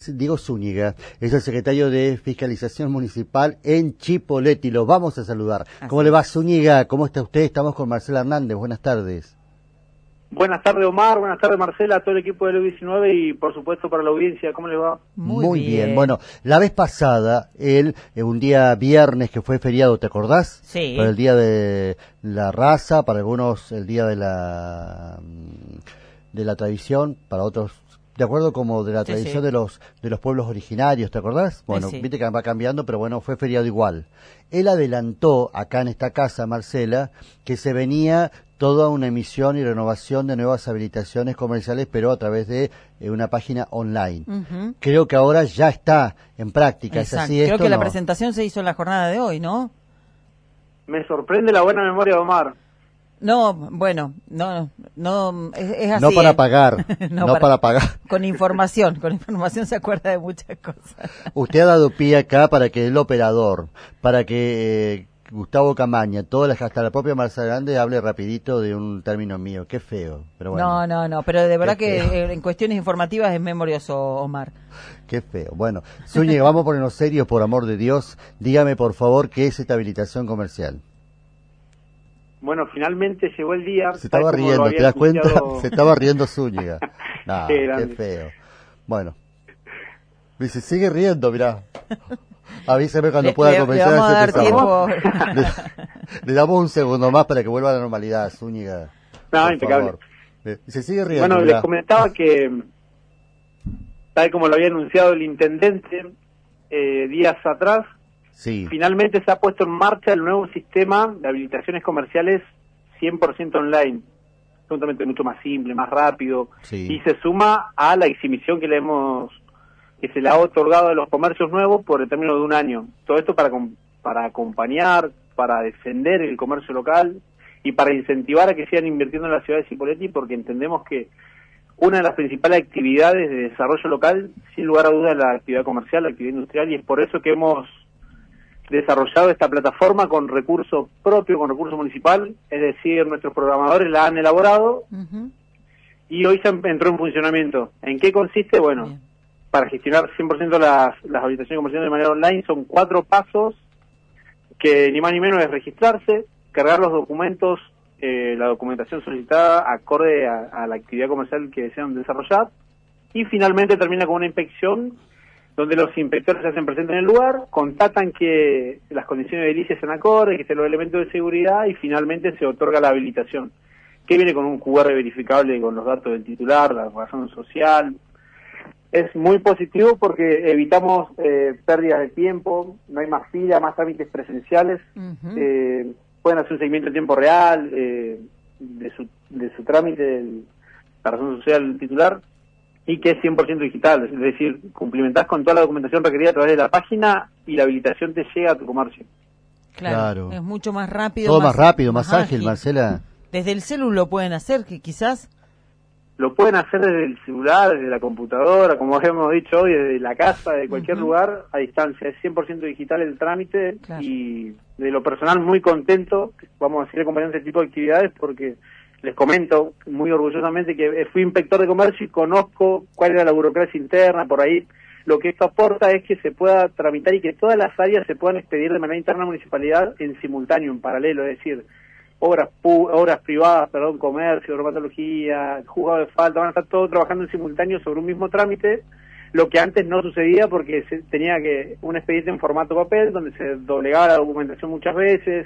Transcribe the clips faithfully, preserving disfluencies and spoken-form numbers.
Diego Zúñiga, es el secretario de Fiscalización Municipal en Chipoleti. Lo vamos a saludar. Así. ¿Cómo le va, Zúñiga? ¿Cómo está usted? Estamos con Marcela Hernández. Buenas tardes. Buenas tardes, Omar. Buenas tardes, Marcela, a todo el equipo de U diecinueve y, por supuesto, para la audiencia. ¿Cómo les va? Muy, Muy bien. bien. Bueno, la vez pasada, el, un día viernes que fue feriado, ¿te acordás? Sí. Para el Día de la Raza, para algunos el Día de la de la Tradición, para otros, de acuerdo como de la sí, tradición sí. de los de los pueblos originarios, ¿te acordás? Bueno, sí, sí. viste que va cambiando, pero bueno, fue feriado igual. Él adelantó acá en esta casa, Marcela, que se venía toda una emisión y renovación de nuevas habilitaciones comerciales, pero a través de eh, una página online. Uh-huh. Creo que ahora ya está en práctica. Exacto. ¿Es así Creo esto, que no? La presentación se hizo en la jornada de hoy, ¿no? Me sorprende la buena memoria de Omar. No, bueno, no, no, es, es así. No para ¿eh? pagar, no, no para, para pagar. Con información, con información se acuerda de muchas cosas. Usted ha dado pie acá para que el operador, para que eh, Gustavo Camaña, todas las, hasta la propia Marcela Grande hable rapidito de un término mío. Qué feo. Pero bueno, no, no, no, pero de verdad que feo. En cuestiones informativas es memorioso, Omar. Qué feo. Bueno, Zúñiga, vamos a ponernos serios, por amor de Dios. Dígame, por favor, ¿qué es esta habilitación comercial? Bueno, finalmente llegó el día. Se estaba riendo, ¿te das cuenta? Se estaba riendo Zúñiga. Nah, qué, qué feo. Bueno. Dice, sigue riendo, mirá. Avíseme cuando le, pueda le, comenzar le a dar tiempo. Le, le damos un segundo más para que vuelva a la normalidad, Zúñiga. No, impecable. Se sigue riendo. Bueno, mirá. les comentaba que, tal como lo había anunciado el intendente eh, días atrás, sí. Finalmente se ha puesto en marcha el nuevo sistema de habilitaciones comerciales cien por ciento online. Absolutamente mucho más simple, más rápido. Sí. Y se suma a la exhibición que le hemos que se le ha otorgado a los comercios nuevos por el término de un año. Todo esto para para acompañar, para defender el comercio local y para incentivar a que sigan invirtiendo en la ciudad de Cipolletti, porque entendemos que una de las principales actividades de desarrollo local, sin lugar a dudas, es la actividad comercial, la actividad industrial, y es por eso que hemos desarrollado esta plataforma con recurso propio, con recurso municipal, es decir, nuestros programadores la han elaborado uh-huh. y hoy se entró en funcionamiento. ¿En qué consiste? Bueno, Bien. Para gestionar cien por ciento las, las habilitaciones comerciales de manera online son cuatro pasos que ni más ni menos es registrarse, cargar los documentos, eh, la documentación solicitada acorde a, a la actividad comercial que desean desarrollar, y finalmente termina con una inspección donde los inspectores se hacen presentes en el lugar, constatan que las condiciones de edilicia sean acordes, que estén los elementos de seguridad y finalmente se otorga la habilitación, que viene con un Q R verificable con los datos del titular, la razón social. Es muy positivo porque evitamos eh, pérdidas de tiempo, no hay más fila, más trámites presenciales, uh-huh. eh, pueden hacer un seguimiento en tiempo real eh, de su de su trámite, de la razón social del titular, y que es cien por ciento digital, es decir, cumplimentás con toda la documentación requerida a través de la página y la habilitación te llega a tu comercio. Claro, claro. Es mucho más rápido. Todo más, más rápido, más, más ágil, ágil, Marcela. Desde el celular lo pueden hacer, que quizás... Lo pueden hacer desde el celular, desde la computadora, como hemos dicho hoy, desde la casa, de cualquier uh-huh. lugar, a distancia. Es cien por ciento digital el trámite, claro. Y de lo personal muy contento, vamos a seguir acompañando este tipo de actividades porque... Les comento muy orgullosamente que fui inspector de comercio y conozco cuál era la burocracia interna, por ahí. Lo que esto aporta es que se pueda tramitar y que todas las áreas se puedan expedir de manera interna a la municipalidad en simultáneo, en paralelo, es decir, obras pu obras privadas, perdón, comercio, dermatología, juzgado de falta, van a estar todos trabajando en simultáneo sobre un mismo trámite, lo que antes no sucedía porque se tenía que un expediente en formato papel, donde se doblegaba la documentación muchas veces.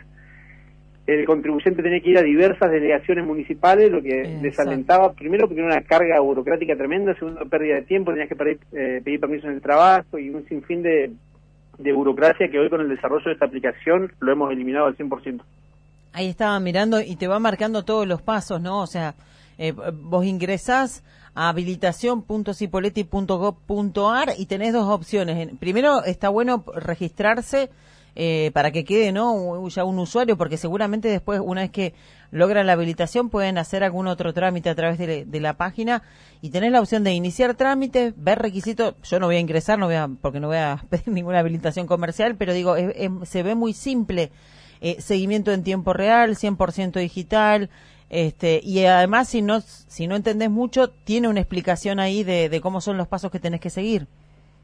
El contribuyente tenía que ir a diversas delegaciones municipales, lo que Exacto. desalentaba, primero porque era una carga burocrática tremenda, segundo pérdida de tiempo, tenías que pedir, eh, pedir permiso en el trabajo y un sinfín de, de burocracia que hoy con el desarrollo de esta aplicación lo hemos eliminado al cien por ciento. Ahí estaba mirando y te va marcando todos los pasos, ¿no? O sea, eh, vos ingresás a habilitación punto cipolletti punto gob punto ar y tenés dos opciones. Primero, está bueno registrarse Eh, para que quede, ¿no?, ya un usuario, porque seguramente después, una vez que logran la habilitación, pueden hacer algún otro trámite a través de, de la página y tenés la opción de iniciar trámites, ver requisitos. Yo no voy a ingresar, no voy a, porque no voy a pedir ninguna habilitación comercial, pero digo, es, es, se ve muy simple, eh, seguimiento en tiempo real, cien por ciento digital, este, y además si no, si no entendés mucho, tiene una explicación ahí de, de cómo son los pasos que tenés que seguir.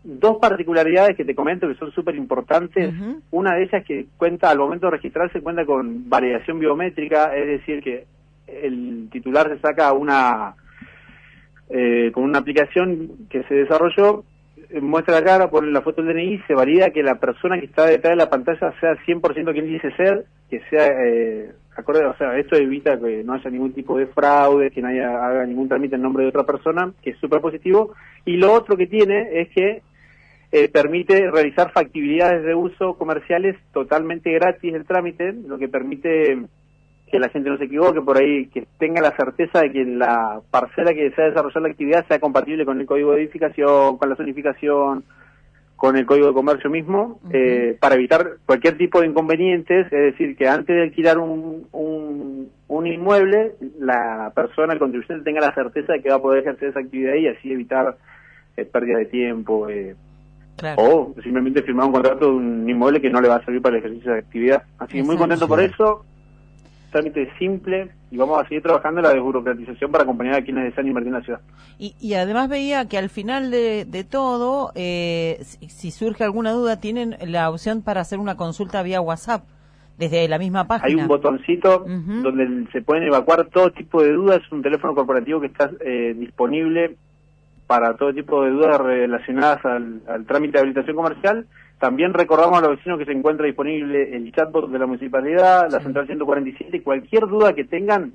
dos particularidades que te comento que son súper importantes. Uh-huh. Una de ellas que cuenta, al momento de registrarse, cuenta con validación biométrica, es decir, que el titular se saca una eh, con una aplicación que se desarrolló, eh, muestra la cara, pone la foto del D N I, se valida que la persona que está detrás de la pantalla sea cien por ciento quien dice ser, que sea eh, acorde, o sea, esto evita que no haya ningún tipo de fraude, que nadie haga ningún trámite en nombre de otra persona, que es súper positivo. Y lo otro que tiene es que eh, permite realizar factibilidades de uso comerciales totalmente gratis el trámite, lo que permite que la gente no se equivoque, por ahí que tenga la certeza de que la parcela que desea desarrollar la actividad sea compatible con el código de edificación, con la zonificación, con el código de comercio mismo, uh-huh. eh, para evitar cualquier tipo de inconvenientes. Es decir, que antes de alquilar un, un, un inmueble, la persona, el contribuyente, tenga la certeza de que va a poder ejercer esa actividad y así evitar eh, pérdida de tiempo, eh, claro. o simplemente firmar un contrato de un inmueble que no le va a servir para el ejercicio de actividad. Así que muy contento por eso. Trámite simple, y vamos a seguir trabajando en la desburocratización para acompañar a quienes desean invertir en la ciudad. Y, y además veía que al final de, de todo, eh, si, si surge alguna duda, tienen la opción para hacer una consulta vía WhatsApp, desde la misma página. Hay un botoncito uh-huh. donde se pueden evacuar todo tipo de dudas, es un teléfono corporativo que está eh, disponible para todo tipo de dudas relacionadas al, al trámite de habilitación comercial. También recordamos a los vecinos que se encuentra disponible el chatbot de la municipalidad, la sí. central ciento cuarenta y siete, cualquier duda que tengan,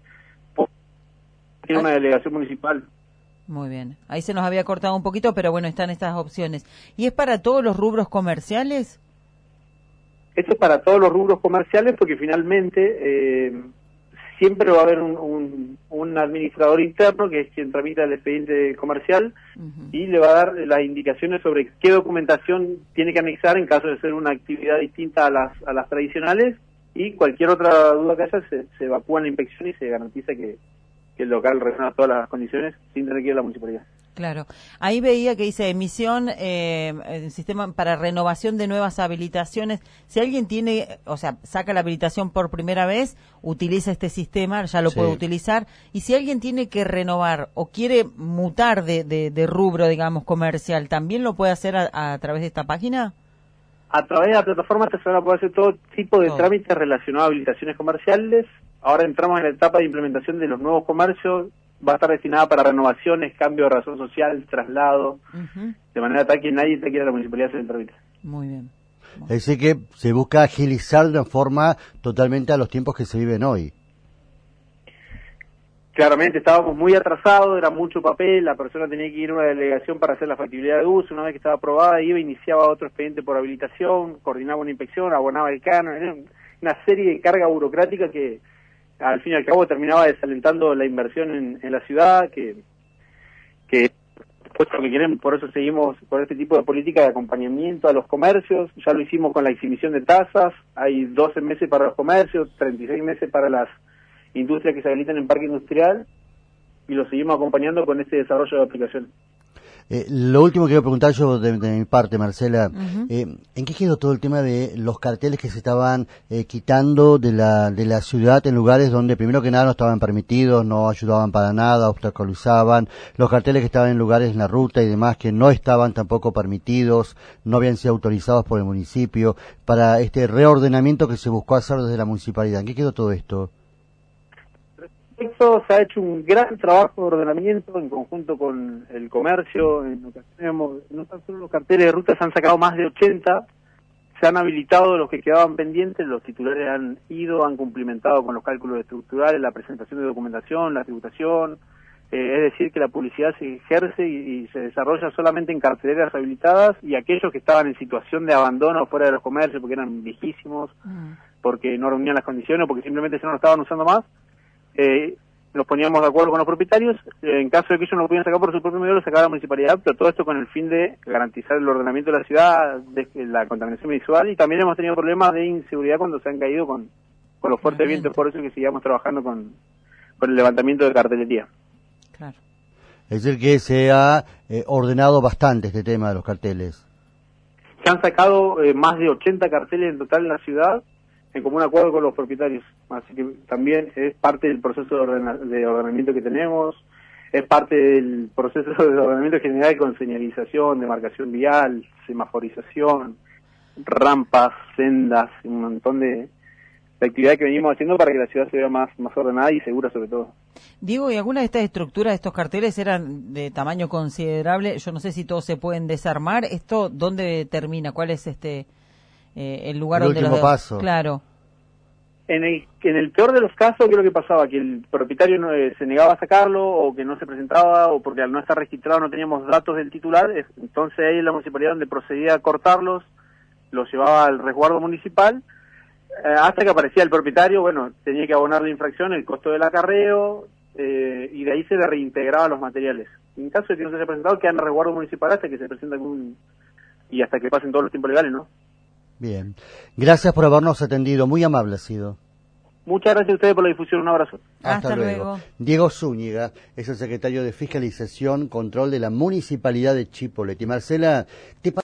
tiene una delegación municipal. Muy bien, ahí se nos había cortado un poquito, pero bueno, están estas opciones. ¿Y es para todos los rubros comerciales? Esto es para todos los rubros comerciales porque finalmente eh, siempre va a haber un, un, un administrador interno que es quien tramita el expediente comercial uh-huh. y le va a dar las indicaciones sobre qué documentación tiene que anexar en caso de ser una actividad distinta a las a las tradicionales, y cualquier otra duda que haya se, se evacúa en la inspección y se garantiza que, que el local reúna todas las condiciones sin tener que ir a la municipalidad. Claro. Ahí veía que dice emisión, eh, el sistema para renovación de nuevas habilitaciones. Si alguien tiene, o sea, saca la habilitación por primera vez, utiliza este sistema, ya lo sí. puede utilizar. Y si alguien tiene que renovar o quiere mutar de, de, de rubro, digamos, comercial, ¿también lo puede hacer a, a través de esta página? A través de la plataforma se van a poder hacer todo tipo de oh. trámites relacionados a habilitaciones comerciales. Ahora entramos en la etapa de implementación de los nuevos comercios. Va a estar destinada para renovaciones, cambio de razón social, traslado, uh-huh. de manera tal que nadie te quiera la municipalidad hacer el trámite. Muy bien. Es decir, que se busca agilizar de una forma totalmente a los tiempos que se viven hoy. Claramente estábamos muy atrasados, era mucho papel, la persona tenía que ir a una delegación para hacer la factibilidad de uso, una vez que estaba aprobada iba, iniciaba otro expediente por habilitación, coordinaba una inspección, abonaba el canon, era una serie de carga burocrática que al fin y al cabo terminaba desalentando la inversión en, en la ciudad, que que pues lo que queremos, por eso seguimos con este tipo de política de acompañamiento a los comercios. Ya lo hicimos con la exhibición de tasas, hay doce meses para los comercios, treinta y seis meses para las industrias que se habilitan en parque industrial, y lo seguimos acompañando con este desarrollo de aplicaciones. Eh, lo último que quiero preguntar yo de, de mi parte, Marcela, uh-huh. eh, ¿en qué quedó todo el tema de los carteles que se estaban eh, quitando de la de la ciudad en lugares donde primero que nada no estaban permitidos, no ayudaban para nada, obstaculizaban, los carteles que estaban en lugares en la ruta y demás que no estaban tampoco permitidos, no habían sido autorizados por el municipio, para este reordenamiento que se buscó hacer desde la municipalidad? ¿En qué quedó todo esto? Esto se ha hecho un gran trabajo de ordenamiento en conjunto con el comercio. En ocasiones, no tan solo los carteles de ruta, se han sacado más de ochenta, se han habilitado los que quedaban pendientes, los titulares han ido, han cumplimentado con los cálculos estructurales, la presentación de documentación, la tributación, eh, es decir, que la publicidad se ejerce y, y se desarrolla solamente en carteleras habilitadas, y aquellos que estaban en situación de abandono fuera de los comercios porque eran viejísimos, mm. porque no reunían las condiciones, porque simplemente se no lo estaban usando más, Eh, nos poníamos de acuerdo con los propietarios, eh, en caso de que ellos no lo pudieran sacar por su propio medio, lo sacaba la municipalidad, pero todo esto con el fin de garantizar el ordenamiento de la ciudad, de la contaminación visual, y también hemos tenido problemas de inseguridad cuando se han caído con, con los fuertes vientos, por eso que sigamos trabajando con, con el levantamiento de cartelería. Claro. Es decir, que se ha eh, ordenado bastante este tema de los carteles. Se han sacado eh, más de ochenta carteles en total en la ciudad, en común acuerdo con los propietarios, así que también es parte del proceso de, ordena, de ordenamiento que tenemos. es parte del proceso de ordenamiento general con señalización, demarcación vial, semaforización, rampas, sendas, un montón de, de actividades que venimos haciendo para que la ciudad se vea más, más ordenada y segura sobre todo. Diego, ¿y alguna de estas estructuras, de estos carteles eran de tamaño considerable? Yo no sé si todos se pueden desarmar. ¿Esto dónde termina? ¿Cuál es este eh, el lugar el donde último los paso? Claro. En el, en el peor de los casos, ¿qué es lo que pasaba? Que el propietario no, eh, se negaba a sacarlo, o que no se presentaba, o porque al no estar registrado no teníamos datos del titular. Es, entonces ahí en la municipalidad donde procedía a cortarlos, los llevaba al resguardo municipal, eh, hasta que aparecía el propietario. Bueno, tenía que abonar la infracción, el costo del acarreo, eh, y de ahí se le reintegraban los materiales. En caso de que no se haya presentado, quedan en el resguardo municipal hasta que se presente algún, y hasta que pasen todos los tiempos legales, ¿no? Bien. Gracias por habernos atendido. Muy amable ha sido. Muchas gracias a ustedes por la difusión. Un abrazo. Hasta, Hasta luego. luego. Diego Zúñiga es el secretario de Fiscalización, Control de la Municipalidad de Chipoleti. Marcela, ¿te